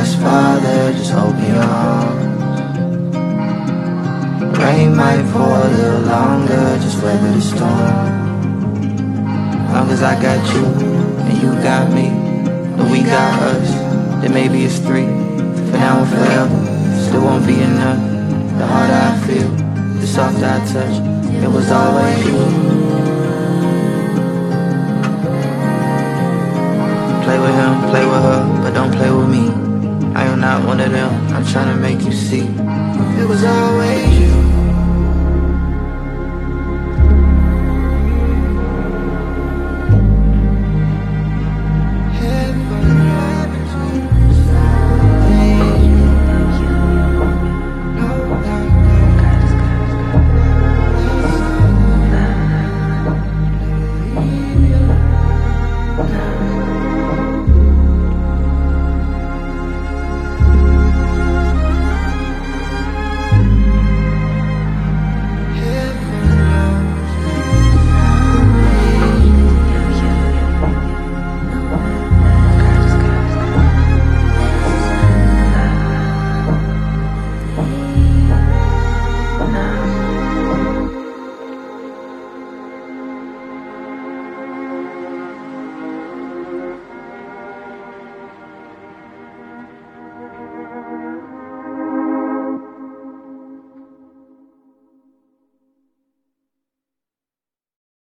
God's father, just open your arms. Rain might pour a little longer, just weather the storm. Long as I got you, and you got me, and we got us, then maybe it's three. For now and forever, still won't be enough. The harder I feel, the softer I touch, it was always you. Play with him, play with her, but don't play with me. I am not one of them, I'm trying to make you see. It was always you.